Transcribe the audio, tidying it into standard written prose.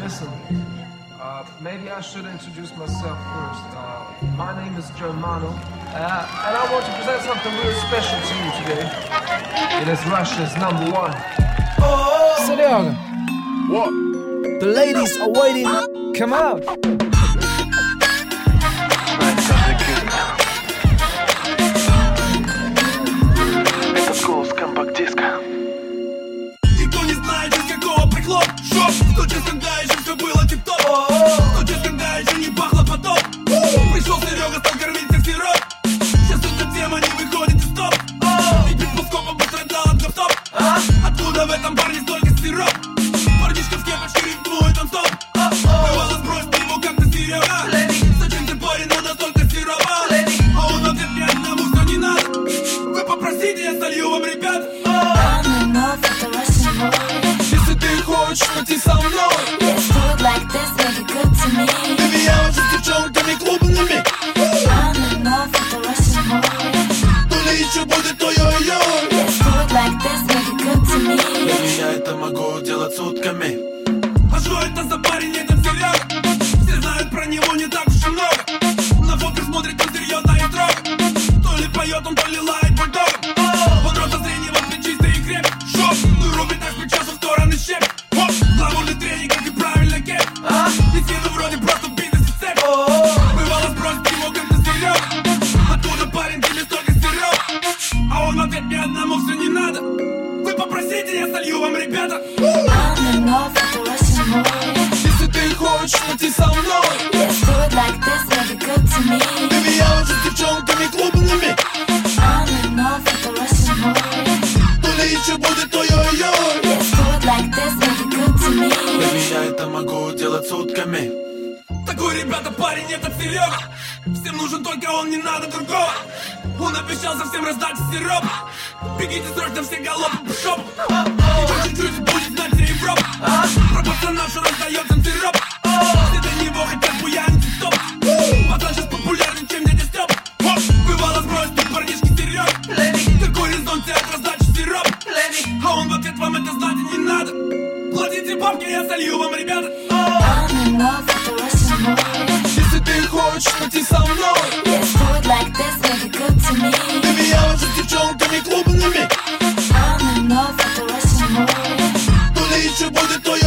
listen. Maybe I should introduce myself first. My name is Germano, and I want to present something real special to you today. It is Russia's #1. Serega, What? the ladies are waiting. Come out. Это голос компакт-диска. Никто не знает, из какого приклад шок. Кто час, когда еще все было тип-топ. Кто час, когда еще не пахло потом. Пришел Серега, стал кормить всех сироп. Сейчас эта тема не выходит из топ. Ведь предпоскопа пострадал от гофтоп. Откуда в этом парне столько сироп? Парнишка в кепочке рифмует он стоп. Бывало сбрось его как-то Серега. Зачем ты парень, но настолько сиропа? А он ответ мне одному, что не надо. Вы попросите, я солью вам, ребят. Если ты хочешь пойти со мной, Let's do it like this, make it good to me. baby, я уже с девчонками клубными. I'm in love with the Russian boy. То ли еще будет ой-ой-ой. Let's do it like this, make it good to me. Baby, я это могу делать сутками. А что это за парень, этот Серега? Все знают про него не так уж и много. На фотках смотрит он серьезно и строго. То ли поет он, то ли лает бульдогом. Он роста среднего, плечистый и крепкий. Шок, ну рубит так плеча со стороны щеп. Гламурный тренинг, как и правильно кеп. И с виду вроде просто бизнес и цепь. Бывало спросит его, как ты Серега. Откуда парень, тебе столько сироп? А он в ответ мне одному все не надо. Вы попросите, я солью вам, ребята. I'm in love with the Russian boy. Если ты хочешь пойти со мной, Let's do it like this, make it good to me. baby, я уже с девчонками клубными. I'm in love with the Russian boy. То ли еще будет ой-ой-ой. Let's do it like this, make it good to me. Baby, я это могу делать сутками. Такой, ребята, парень, этот Серега. Всем нужен только он, не надо другого. Он обещал совсем раздать сироп. Бегите срочно все галопом в шоп. Еще чуть-чуть будет знать вся Европа. Про пацана, что раздает им сироп. Все до него хотят буянить и стоп. Пацан сейчас популярнее, чем дядя Степ. Бывало сбросит тут парнишки Серега. Какой резон тебе от раздачи сироп? А он в ответ вам это знать и не надо. Платите бабки, я солью вам, ребята. I'm in love with the Russian boy. Если ты хочешь пойти со мной, Let's do it like this, make it good to me. baby, я уже с девчонками клубными. I'm in love with the Russian boy. То ли еще будет ой